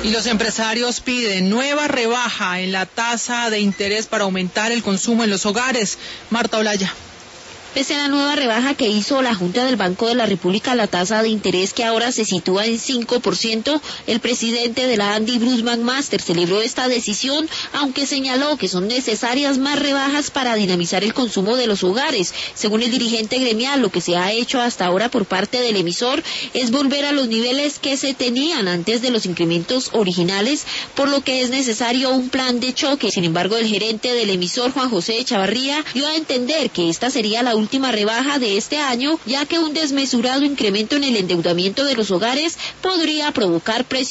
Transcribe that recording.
Y los empresarios piden nueva rebaja en la tasa de interés para aumentar el consumo en los hogares. Marta Olaya. Pese a la nueva rebaja que hizo la Junta del Banco de la República, la tasa de interés que ahora se sitúa en 5%, el presidente de la ANDI, Bruce McMaster, celebró esta decisión, aunque señaló que son necesarias más rebajas para dinamizar el consumo de los hogares. Según el dirigente gremial, lo que se ha hecho hasta ahora por parte del emisor es volver a los niveles que se tenían antes de los incrementos originales, por lo que es necesario un plan de choque. Sin embargo, el gerente del emisor, Juan José Echavarría, dio a entender que esta sería la última rebaja de este año, ya que un desmesurado incremento en el endeudamiento de los hogares podría provocar presión